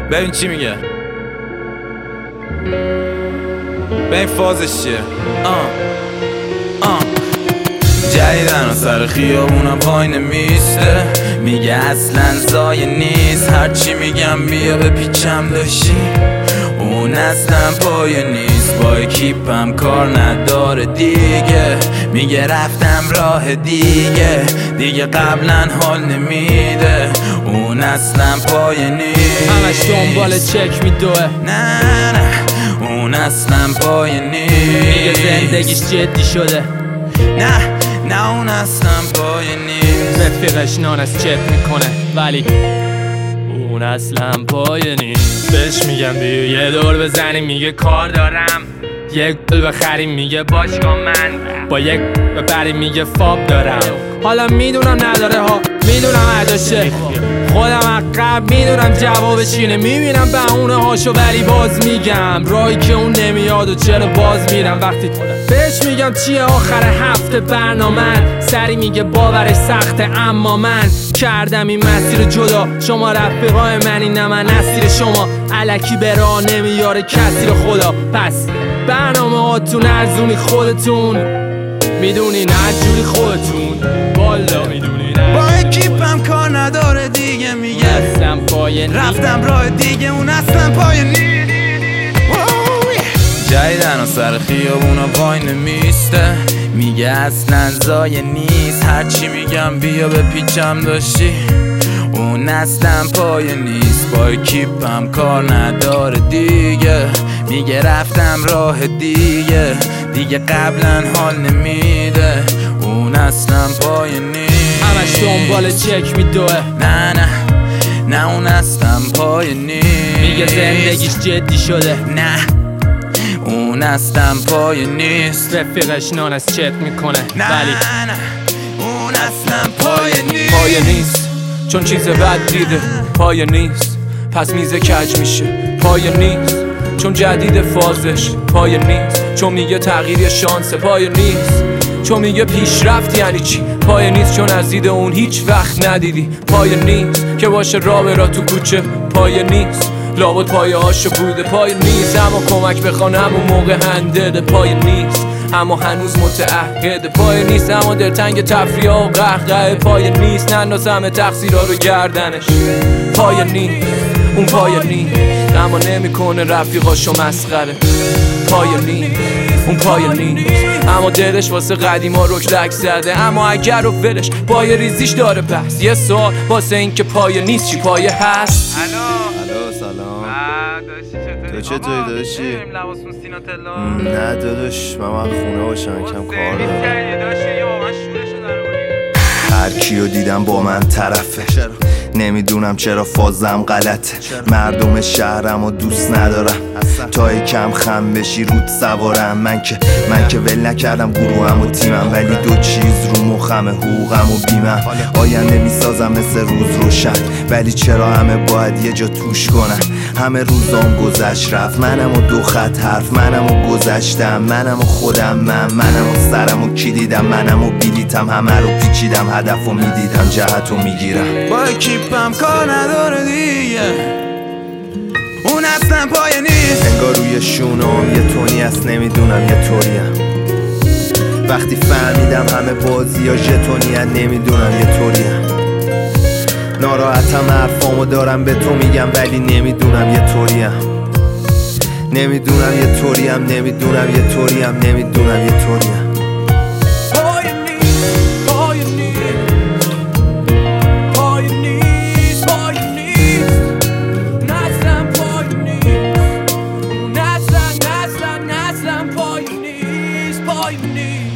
ببین چی میگه، ببین فازش چیه. جدیدن و سر خیابونم پای نمیسته، میگه اصلا زایه نیست، هرچی میگم بیا به پیچم داشتی، اون اصلا پای نیست، با اکیپم کار نداره دیگه، میگه رفتم راه دیگه قبلا حال نمیده، اون اصلا پای نیست، همش دنبال چک میدوه، نه اون اصلا پای نیست، میگه زندگیش جدی شده، نه اون اصلا پای نیست، رفیقش نان از چت میکنه ولی اون اصلا پای نیست. بهش میگم بیا یه دور بزنیم، میگه کار دارم، یک گل بخریم میگه باشگاه من، با یک ببریم میگه فاب دارم. حالا میدونم نداره ها، میدونم اداشه، خودم عقب میدونم جوابش اینه، میبینم بهونه هاشو ولی باز میگم راهی که اون نمیاد و چرا باز میرم. وقتی بهش میگم چیه آخر هفته برنامه، سری میگه باورش سخته اما من کردم این مسیر جدا، شما رفیقای منی نه من اسیر شما، الکی به راه نمیاره کسی رو خدا، پس برنامه هاتون ارزونی خودتون میدونین هرجوری خودتون، والا میدونین با اکیپم کار نداره دیگه، میگه اصلا پای رفتم راه دیگه، اون اصلا پای نیست، جدیدن و سر خیابونا وای نمیسته، میگه اصلا زایه نیست، هرچی میگم بیا به پیچم داشتی، اون اصلا پای نیست، با اکیپم کار نداره دیگه، میگه رفتم راه دیگه قبلا حال نمیده، اون اصلا پای نیست، همش دنبال چک میدوه، نه اون اصلا پای نیست، میگه زندگیش جدی شده، نه اون اصلا پای نیست، رفیقش نان از چت میکنه ولی اون اصلا پای نیست چون چیز بد دیده، پای نیست پس میزه کج میشه، پای نیست چون جدید فازش، پای نیست چون میگه تغییر شانسه، پای نیست چون میگه پیشرفت یعنی چی، پای نیست چون از دید اون هیچ وقت ندیدی، پای نیست که باشه راه برا تو کوچه، پای نیست لابد پایه هاشو بوده، پای نیست اما کمک بخوان همون موقع هندده، پای نیست اما هنوز متعهده، پای نیست اما دلتنگ تفریح و قهقه، پای نیست نندازم تقصیرها رو گردنش، پای نیست اون پای نیست اما نمیکنه رفیقاشو مسخره، پای نیست اون پای نیست اما دلش واسه قدیما رکلک زده، اما اگر رو ولش پای ریزیش داره بس، یه سوال واسه این که پای نیست چی پایه هست؟ الو سلام تو چطوری داداشی؟ نه داداش من خونه باشم کم کار دارم، هر کیو دیدم با من طرفه، نمیدونم چرا فازم غلطه، مردم شهرم و دوست ندارم، تا یکم خم بشی رود سوارم، من که ول نکردم گروهم و تیمم، ولی دو چیز رو مخمه، حقوقم و بیمم، آینده میسازم مثل روز روشن، ولی چرا همه باید یه جا توش کنن، همه روزام گذشت رفت، منم و دو خط حرف، منم و گذشتم، منم و خودم، منم و سرم و کی دیدم، منم و بیلیتم، همه رو پیچیدم، هدف و میدیدم، جهت و میگیرم، با اکیپم کار نداره دیگه، اون اصلا پای نیست، انگار روی شونام یه تونی هست، نمیدونم یه طوریم، وقتی فهمیدم همه بازی ها ژتونی هست، نمیدونم یه طوریم، ناراحتم حرفامو دارم به تو میگم ولی نمیدونم یه طوریم، نمیدونم یه طوریم، نمیدونم یه طوریم، نمیدونم یه طوریم، پای نیست